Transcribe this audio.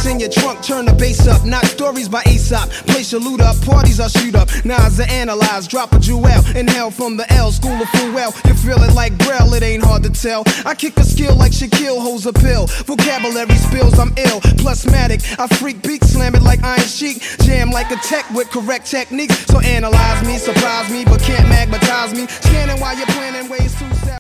in your trunk, turn the bass up. Not stories by Aesop. Place your loot up, parties I'll shoot up. Nas I analyze, drop a jewel. Inhale from the L, school of full well. You feel it like Braille, it ain't hard to tell. I kick a skill like Shaquille holds a pill. Vocabulary spills, I'm ill. Plusmatic, I freak beat, slam it like Iron Sheik. Jam like a tech with correct techniques. So analyze me, surprise me, but can't magnetize me. Scanning while you're planning ways to